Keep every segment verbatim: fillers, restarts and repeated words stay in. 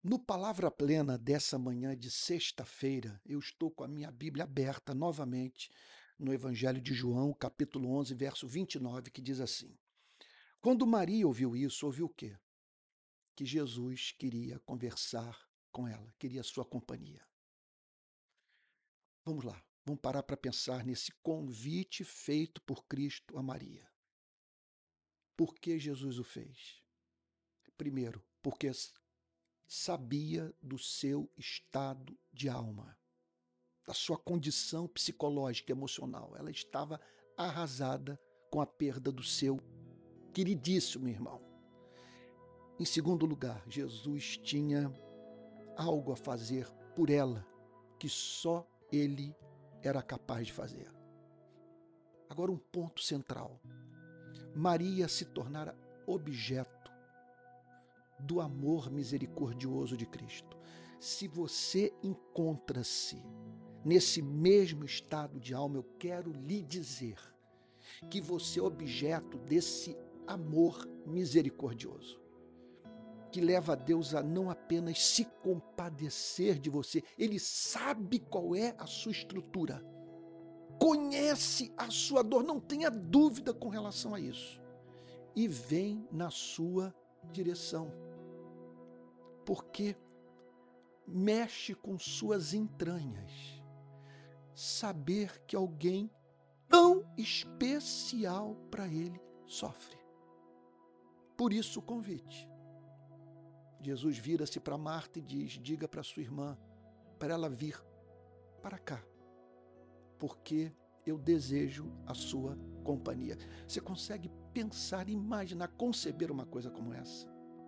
No Palavra Plena dessa manhã de sexta-feira, eu estou com a minha Bíblia aberta novamente no Evangelho de João, capítulo onze, verso vinte e nove, que diz assim: Quando Maria ouviu isso, ouviu o quê? Que Jesus queria conversar com ela, queria sua companhia. Vamos lá, vamos parar para pensar nesse convite feito por Cristo a Maria. Por que Jesus o fez? Primeiro, porque s- sabia do seu estado de alma, da sua condição psicológica e emocional. Ela estava arrasada com a perda do seu queridíssimo irmão. Em segundo lugar, Jesus tinha algo a fazer por ela que só ele era capaz de fazer. Agora, um ponto central: Maria se tornara objeto do amor misericordioso de Cristo. Se você encontra-se nesse mesmo estado de alma, eu quero lhe dizer que você é objeto desse amor misericordioso, que leva a Deus a não apenas se compadecer de você, ele sabe qual é a sua estrutura, conhece a sua dor, não tenha dúvida com relação a isso, e vem na sua direção, porque mexe com suas entranhas saber que alguém tão especial para ele sofre. Por isso o convite. Jesus vira-se para Marta e diz: diga para sua irmã, para ela vir para cá, porque eu desejo a sua companhia. Você consegue pensar, imaginar, conceber uma coisa como essa?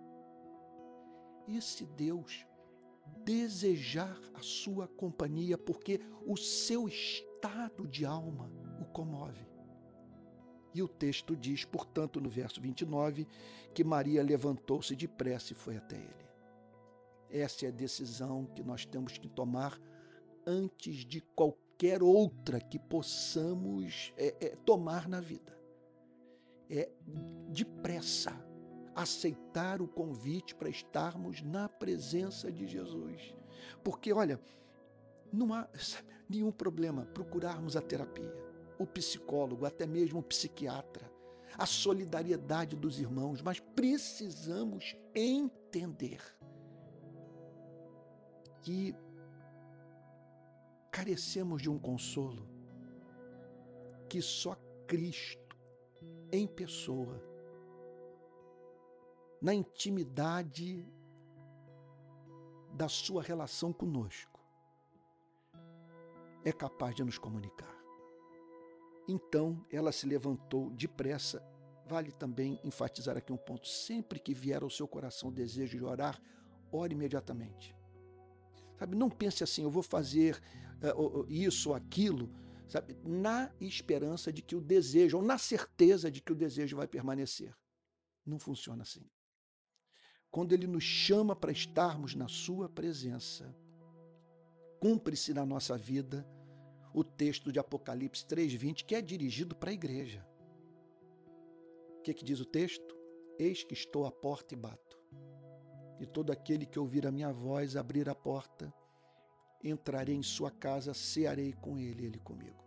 Esse Deus desejar a sua companhia porque o seu estado de alma o comove. E o texto diz, portanto, no verso vinte e nove, que Maria levantou-se depressa e foi até ele. Essa é a decisão que nós temos que tomar antes de qualquer outra que possamos é, é, tomar na vida. É depressa aceitar o convite para estarmos na presença de Jesus. Porque, olha, não há nenhum problema procurarmos a terapia, o psicólogo, até mesmo o psiquiatra, a solidariedade dos irmãos, mas precisamos entender que carecemos de um consolo que só Cristo, em pessoa, na intimidade da sua relação conosco, é capaz de nos comunicar. Então ela se levantou depressa. Vale também enfatizar aqui um ponto: sempre que vier ao seu coração o desejo de orar, ore imediatamente. Sabe, não pense assim, eu vou fazer uh, isso ou aquilo, sabe, na esperança de que o desejo, ou na certeza de que o desejo vai permanecer. Não funciona assim. Quando ele nos chama para estarmos na sua presença, cumpre-se na nossa vida o texto de Apocalipse três, vinte, que é dirigido para a igreja. O que, que diz o texto? Eis que estou à porta e bato. E todo aquele que ouvir a minha voz, abrir a porta, entrarei em sua casa, cearei com ele, ele comigo.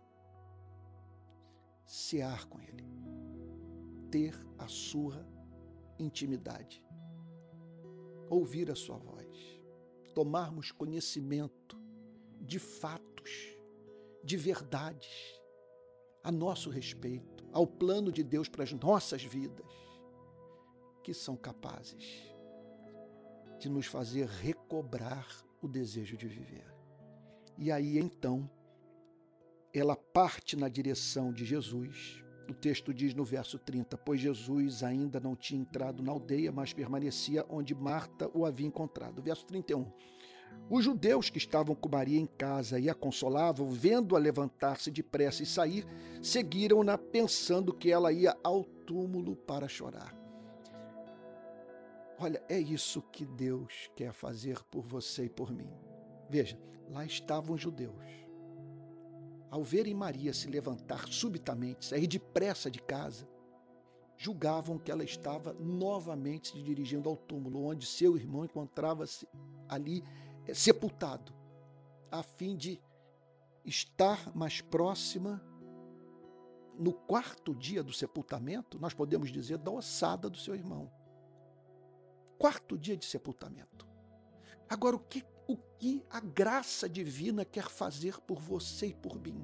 Cear com ele. Ter a sua intimidade. Ouvir a sua voz. Tomarmos conhecimento de fatos, de verdades, a nosso respeito, ao plano de Deus para as nossas vidas, que são capazes de nos fazer recobrar o desejo de viver. E aí, então, ela parte na direção de Jesus. O texto diz no verso trinta, pois Jesus ainda não tinha entrado na aldeia, mas permanecia onde Marta o havia encontrado. Verso trinta e um, os judeus que estavam com Maria em casa e a consolavam, vendo-a levantar-se depressa e sair, seguiram-na pensando que ela ia ao túmulo para chorar. Olha, é isso que Deus quer fazer por você e por mim. Veja, lá estavam os judeus. Ao verem Maria se levantar subitamente, sair depressa de casa, julgavam que ela estava novamente se dirigindo ao túmulo, onde seu irmão encontrava-se ali é, sepultado, a fim de estar mais próxima, no quarto dia do sepultamento, nós podemos dizer, da ossada do seu irmão. Quarto dia de sepultamento. Agora, o que, o que a graça divina quer fazer por você e por mim?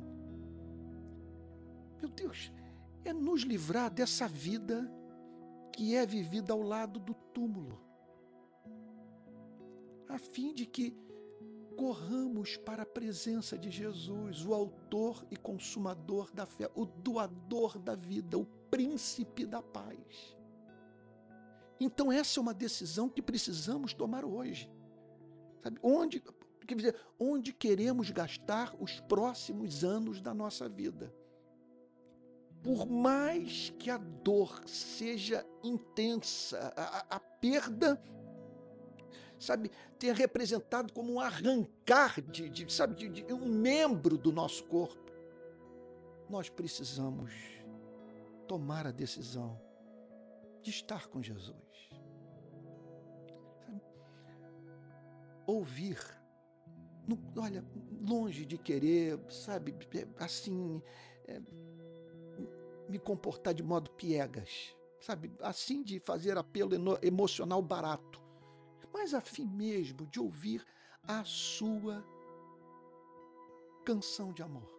Meu Deus, é nos livrar dessa vida que é vivida ao lado do túmulo, a fim de que corramos para a presença de Jesus, o autor e consumador da fé, o doador da vida, o príncipe da paz. Então essa é uma decisão que precisamos tomar hoje. Sabe? Onde, quer dizer, onde queremos gastar os próximos anos da nossa vida? Por mais que a dor seja intensa, a, a perda, sabe, tenha representado como um arrancar de, de, sabe, de, de um membro do nosso corpo, nós precisamos tomar a decisão de estar com Jesus. Sabe? Ouvir, não, olha, longe de querer, sabe, assim, é, me comportar de modo piegas, sabe, assim de fazer apelo emocional barato, mas a fim mesmo de ouvir a sua canção de amor.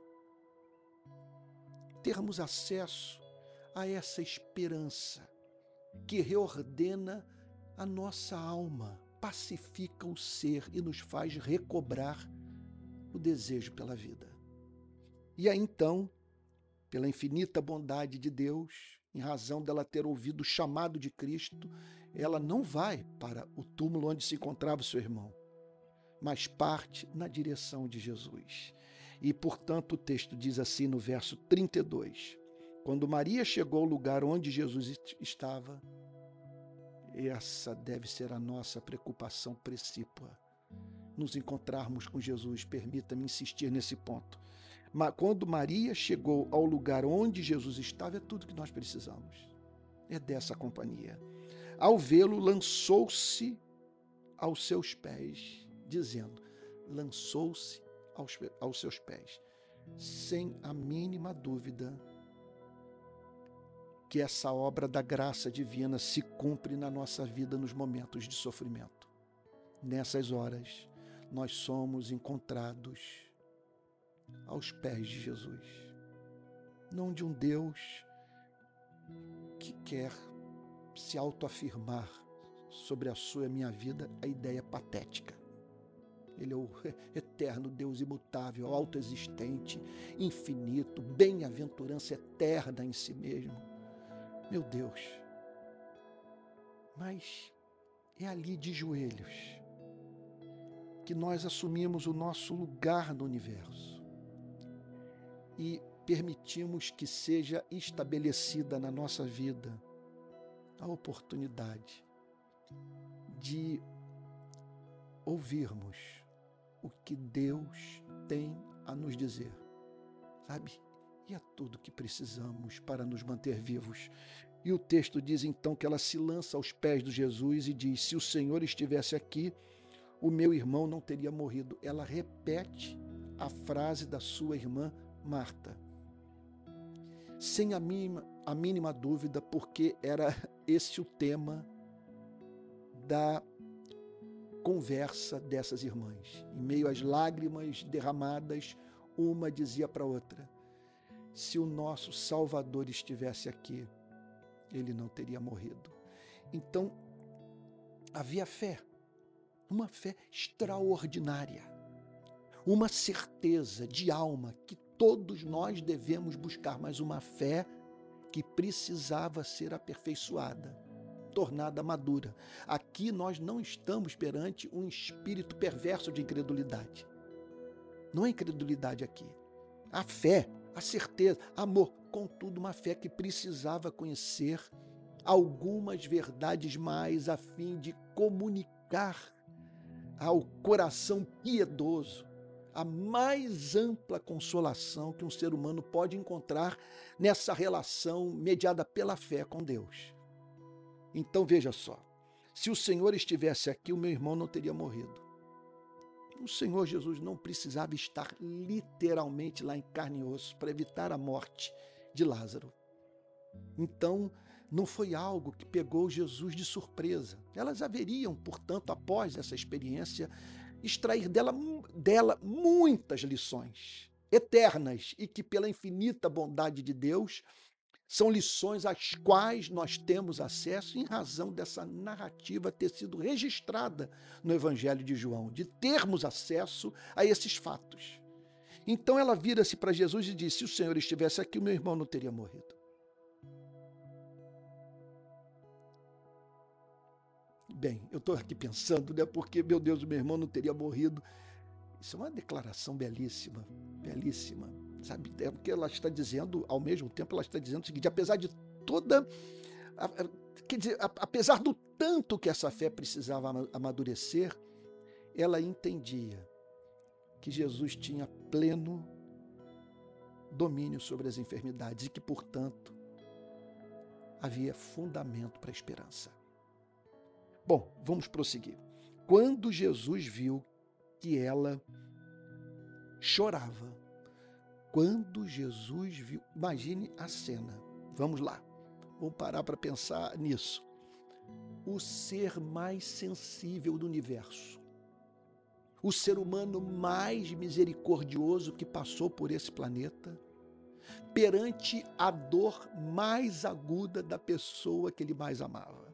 Termos acesso a essa esperança que reordena a nossa alma, pacifica o ser e nos faz recobrar o desejo pela vida. E aí então, pela infinita bondade de Deus, em razão dela ter ouvido o chamado de Cristo, ela não vai para o túmulo onde se encontrava o seu irmão, mas parte na direção de Jesus. E, portanto, o texto diz assim no verso trinta e dois, quando Maria chegou ao lugar onde Jesus estava, essa deve ser a nossa preocupação precípua, nos encontrarmos com Jesus. Permita-me insistir nesse ponto. Mas quando Maria chegou ao lugar onde Jesus estava, é tudo que nós precisamos. É dessa companhia. Ao vê-lo, lançou-se aos seus pés, dizendo, lançou-se aos, aos seus pés, sem a mínima dúvida que essa obra da graça divina se cumpre na nossa vida nos momentos de sofrimento. Nessas horas, nós somos encontrados aos pés de Jesus. Não de um Deus que quer se autoafirmar sobre a sua e a minha vida, a ideia patética. Ele é o eterno Deus imutável, autoexistente, infinito, bem-aventurança eterna em si mesmo. Meu Deus, mas é ali de joelhos que nós assumimos o nosso lugar no universo e permitimos que seja estabelecida na nossa vida a oportunidade de ouvirmos o que Deus tem a nos dizer, sabe? E é tudo que precisamos para nos manter vivos. E o texto diz então que ela se lança aos pés de Jesus e diz, se o Senhor estivesse aqui, o meu irmão não teria morrido. Ela repete a frase da sua irmã Marta, sem a mínima, a mínima dúvida, porque era esse o tema da conversa dessas irmãs. Em meio às lágrimas derramadas, uma dizia para a outra, se o nosso Salvador estivesse aqui, ele não teria morrido. Então, havia fé, uma fé extraordinária, uma certeza de alma que todos nós devemos buscar, mas uma fé que precisava ser aperfeiçoada, tornada madura. Aqui nós não estamos perante um espírito perverso de incredulidade. Não é incredulidade aqui. A fé, a certeza, amor, contudo uma fé que precisava conhecer algumas verdades mais a fim de comunicar ao coração piedoso a mais ampla consolação que um ser humano pode encontrar nessa relação mediada pela fé com Deus. Então veja só, se o Senhor estivesse aqui, o meu irmão não teria morrido. O Senhor Jesus não precisava estar literalmente lá em carne e osso para evitar a morte de Lázaro. Então, não foi algo que pegou Jesus de surpresa. Elas haveriam, portanto, após essa experiência, extrair dela, dela muitas lições eternas e que, pela infinita bondade de Deus, são lições às quais nós temos acesso em razão dessa narrativa ter sido registrada no Evangelho de João, de termos acesso a esses fatos. Então ela vira-se para Jesus e disse: se o Senhor estivesse aqui, o meu irmão não teria morrido. Bem, eu estou aqui pensando, né? Porque, meu Deus, o meu irmão não teria morrido. Isso é uma declaração belíssima, belíssima, sabe? É porque ela está dizendo, ao mesmo tempo, ela está dizendo o seguinte: apesar de toda, quer dizer, apesar do tanto que essa fé precisava amadurecer, ela entendia que Jesus tinha pleno domínio sobre as enfermidades e que, portanto, havia fundamento para a esperança. Bom, vamos prosseguir. Quando Jesus viu que ela chorava, quando Jesus viu, imagine a cena, vamos lá, vamos parar para pensar nisso. O ser mais sensível do universo, o ser humano mais misericordioso que passou por esse planeta, perante a dor mais aguda da pessoa que ele mais amava.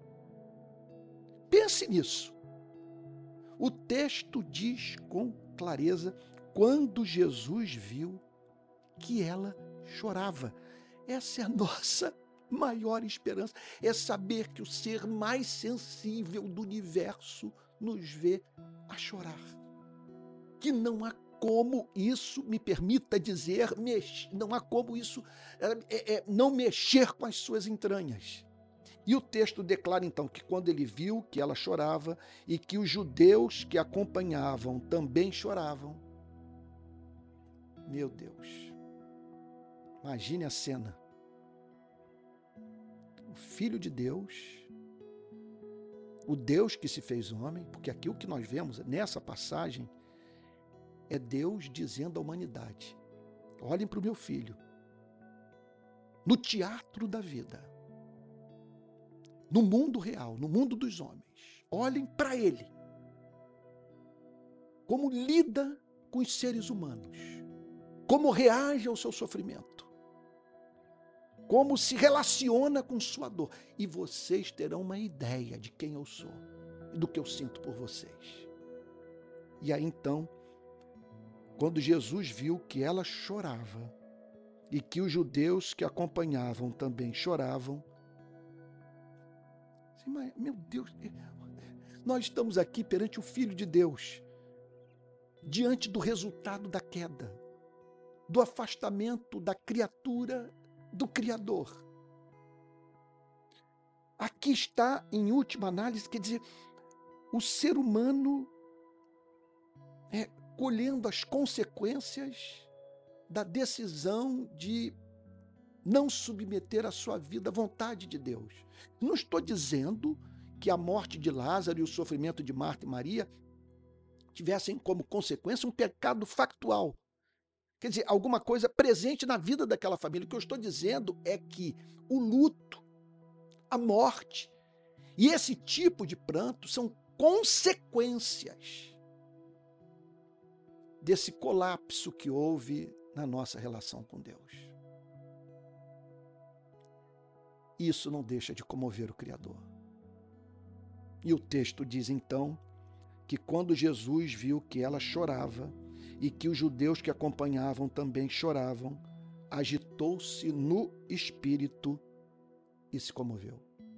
Pense nisso. O texto diz com clareza, quando Jesus viu que ela chorava. Essa é a nossa maior esperança, é saber que o ser mais sensível do universo nos vê a chorar. Que não há como isso, me permita dizer, mex... não há como isso é, é, não mexer com as suas entranhas. E o texto declara então que quando ele viu que ela chorava e que os judeus que acompanhavam também choravam. Meu Deus, imagine a cena. O Filho de Deus, o Deus que se fez homem, porque aqui o que nós vemos nessa passagem é Deus dizendo à humanidade: olhem para o meu filho, no teatro da vida, no mundo real, no mundo dos homens, olhem para ele, como lida com os seres humanos, como reage ao seu sofrimento, como se relaciona com sua dor, e vocês terão uma ideia de quem eu sou e do que eu sinto por vocês. E aí então, quando Jesus viu que ela chorava e que os judeus que acompanhavam também choravam, meu Deus, nós estamos aqui perante o Filho de Deus, diante do resultado da queda, do afastamento da criatura do Criador. Aqui está, em última análise, quer dizer, o ser humano é, colhendo as consequências da decisão de não submeter a sua vida à vontade de Deus. Não estou dizendo que a morte de Lázaro e o sofrimento de Marta e Maria tivessem como consequência um pecado factual. Quer dizer, alguma coisa presente na vida daquela família. O que eu estou dizendo é que o luto, a morte e esse tipo de pranto são consequências desse colapso que houve na nossa relação com Deus. Isso não deixa de comover o Criador. E o texto diz então que quando Jesus viu que ela chorava e que os judeus que acompanhavam também choravam, agitou-se no espírito e se comoveu.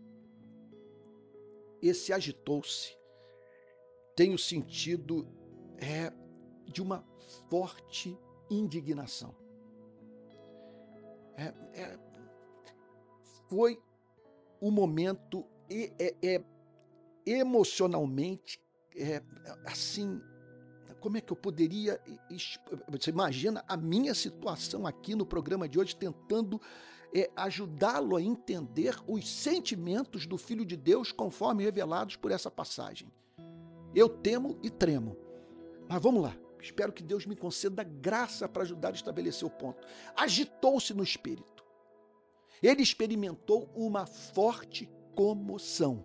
Esse agitou-se tem o sentido é, de uma forte indignação. É, é, foi um momento é, é, emocionalmente é, assim, como é que eu poderia, você imagina a minha situação aqui no programa de hoje, tentando é, ajudá-lo a entender os sentimentos do Filho de Deus conforme revelados por essa passagem. Eu temo e tremo. Mas vamos lá. Espero que Deus me conceda graça para ajudar a estabelecer o ponto. Agitou-se no espírito. Ele experimentou uma forte comoção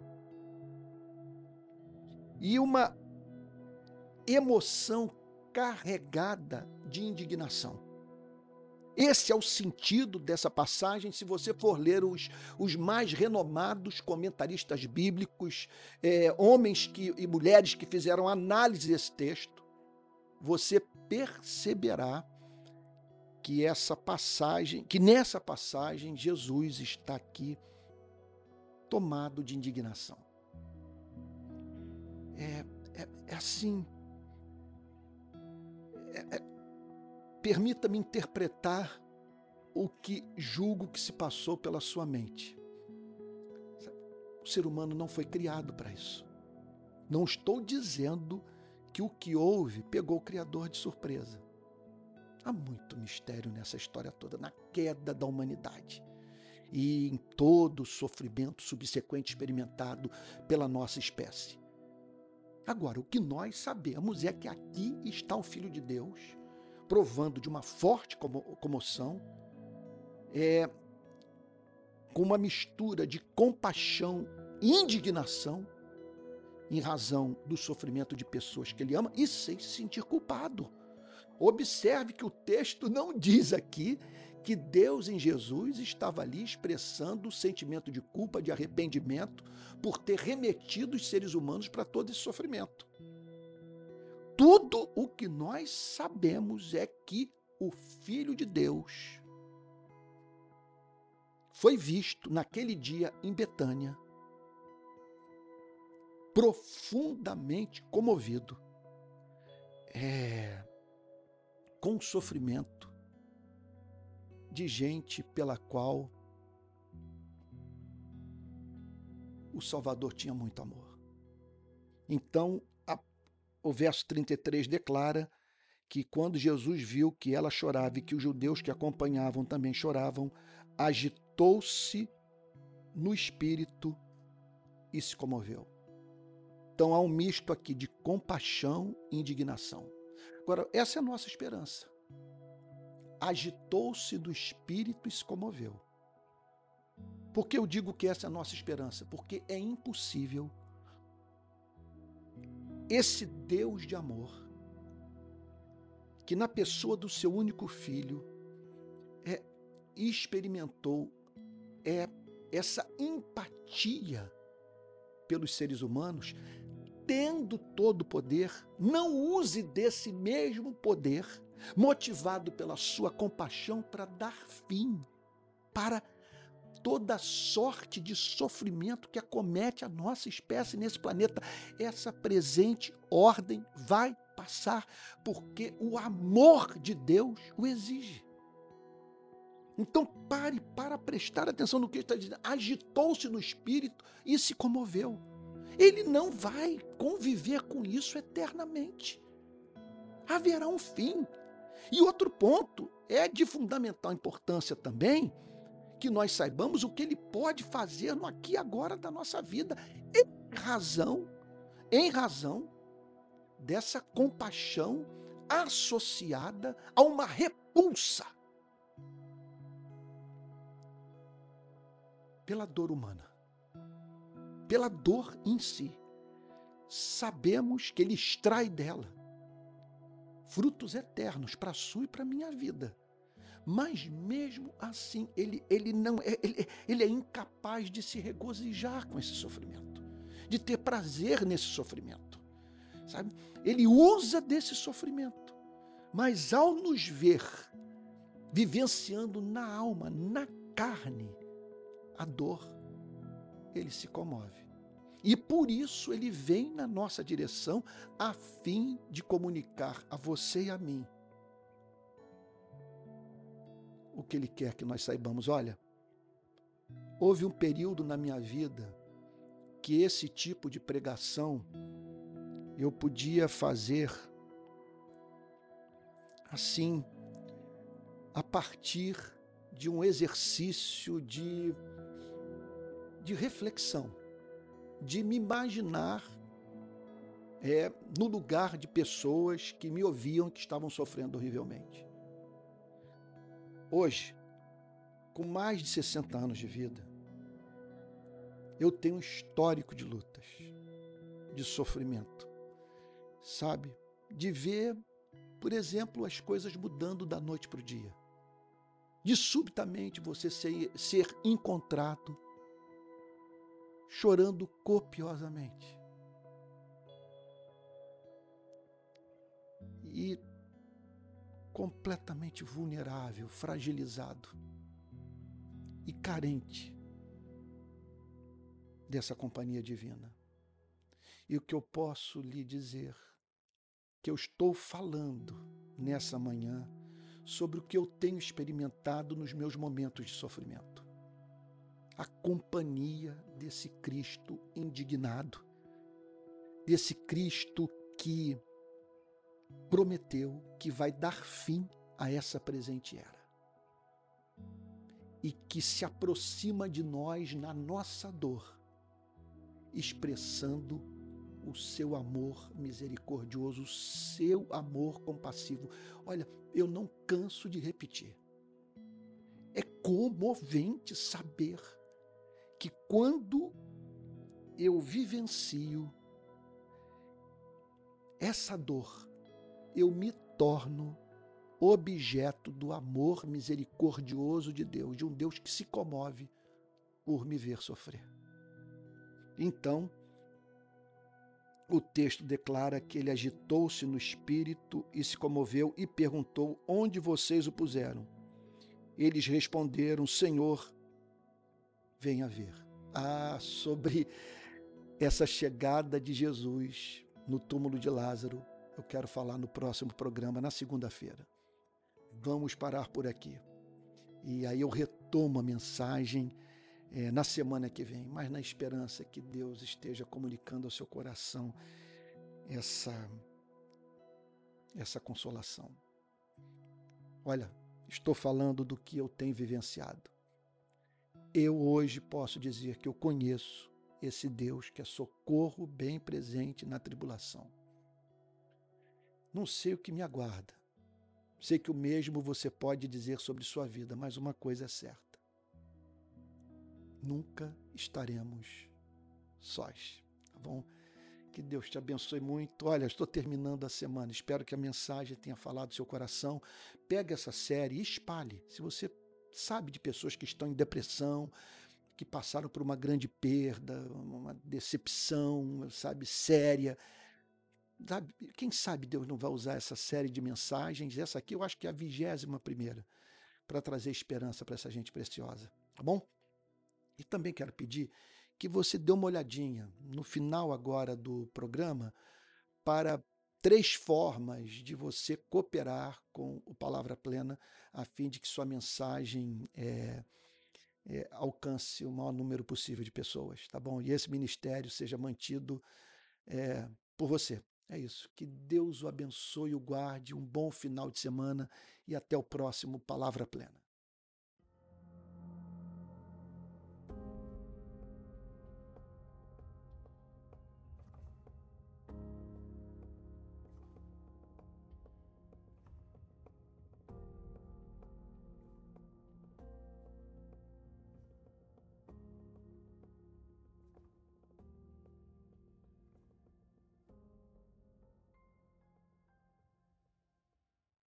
e uma emoção carregada de indignação. Esse é o sentido dessa passagem, se você for ler os, os mais renomados comentaristas bíblicos, é, homens que, e mulheres que fizeram análise desse texto, você perceberá que essa passagem, que nessa passagem Jesus está aqui tomado de indignação. É, é, é assim. É, é, permita-me interpretar o que julgo que se passou pela sua mente. O ser humano não foi criado para isso. Não estou dizendo que o que houve pegou o Criador de surpresa. Há muito mistério nessa história toda, na queda da humanidade e em todo o sofrimento subsequente experimentado pela nossa espécie. Agora, o que nós sabemos é que aqui está o Filho de Deus, provando de uma forte comoção, é, com uma mistura de compaixão e indignação, em razão do sofrimento de pessoas que ele ama e sem se sentir culpado. Observe que o texto não diz aqui que Deus em Jesus estava ali expressando o sentimento de culpa, de arrependimento, por ter remetido os seres humanos para todo esse sofrimento. Tudo o que nós sabemos é que o Filho de Deus foi visto naquele dia em Betânia, profundamente comovido, é, com o sofrimento de gente pela qual o Salvador tinha muito amor. Então, a, o verso trinta e três declara que quando Jesus viu que ela chorava e que os judeus que acompanhavam também choravam, agitou-se no espírito e se comoveu. Então há um misto aqui de compaixão e indignação. Agora, essa é a nossa esperança. Agitou-se do espírito e se comoveu. Por que eu digo que essa é a nossa esperança? Porque é impossível esse Deus de amor, que na pessoa do seu único filho é, experimentou é, essa empatia pelos seres humanos, tendo todo o poder, não use desse mesmo poder, motivado pela sua compaixão, para dar fim para toda sorte de sofrimento que acomete a nossa espécie nesse planeta. Essa presente ordem vai passar, porque o amor de Deus o exige. Então pare para prestar atenção no que ele está dizendo. Agitou-se no espírito e se comoveu. Ele não vai conviver com isso eternamente. Haverá um fim. E outro ponto é de fundamental importância também, que nós saibamos o que ele pode fazer no aqui e agora da nossa vida, em razão, em razão dessa compaixão associada a uma repulsa pela dor humana, pela dor em si. Sabemos que ele extrai dela frutos eternos para a sua e para a minha vida. Mas mesmo assim, ele, ele, não é, ele, ele é incapaz de se regozijar com esse sofrimento, de ter prazer nesse sofrimento, sabe? Ele usa desse sofrimento, mas ao nos ver vivenciando na alma, na carne, a dor, ele se comove. E por isso ele vem na nossa direção a fim de comunicar a você e a mim o que ele quer que nós saibamos. Olha, houve um período na minha vida que esse tipo de pregação eu podia fazer assim, a partir de um exercício de, de reflexão, de me imaginar é, no lugar de pessoas que me ouviam e que estavam sofrendo horrivelmente. Hoje, com mais de sessenta anos de vida, eu tenho um histórico de lutas, de sofrimento, sabe? De ver, por exemplo, as coisas mudando da noite para o dia. De subitamente você ser, ser encontrado chorando copiosamente. E completamente vulnerável, fragilizado e carente dessa companhia divina. E o que eu posso lhe dizer, que eu estou falando nessa manhã sobre o que eu tenho experimentado nos meus momentos de sofrimento. A companhia desse Cristo indignado, desse Cristo que prometeu que vai dar fim a essa presente era e que se aproxima de nós na nossa dor, expressando o seu amor misericordioso, o seu amor compassivo. Olha, eu não canso de repetir. É comovente saber que quando eu vivencio essa dor, eu me torno objeto do amor misericordioso de Deus, de um Deus que se comove por me ver sofrer. Então, o texto declara que ele agitou-se no espírito e se comoveu e perguntou: onde vocês o puseram? Eles responderam: Senhor, venha ver. Ah, sobre essa chegada de Jesus no túmulo de Lázaro, eu quero falar no próximo programa, na segunda-feira. Vamos parar por aqui. E aí eu retomo a mensagem é, na semana que vem, mas na esperança que Deus esteja comunicando ao seu coração essa, essa consolação. Olha, estou falando do que eu tenho vivenciado. Eu hoje posso dizer que eu conheço esse Deus que é socorro bem presente na tribulação. Não sei o que me aguarda. Sei que o mesmo você pode dizer sobre sua vida, mas uma coisa é certa. Nunca estaremos sós, tá bom? Que Deus te abençoe muito. Olha, estou terminando a semana. Espero que a mensagem tenha falado do seu coração. Pegue essa série e espalhe. Se você sabe de pessoas que estão em depressão, que passaram por uma grande perda, uma decepção, sabe, séria, sabe, quem sabe Deus não vai usar essa série de mensagens, essa aqui eu acho que é a vigésima primeira, para trazer esperança para essa gente preciosa, tá bom? E também quero pedir que você dê uma olhadinha no final agora do programa para três formas de você cooperar com o Palavra Plena a fim de que sua mensagem é, é, alcance o maior número possível de pessoas, tá bom? E esse ministério seja mantido é, por você. É isso. Que Deus o abençoe e o guarde. Um bom final de semana e até o próximo Palavra Plena.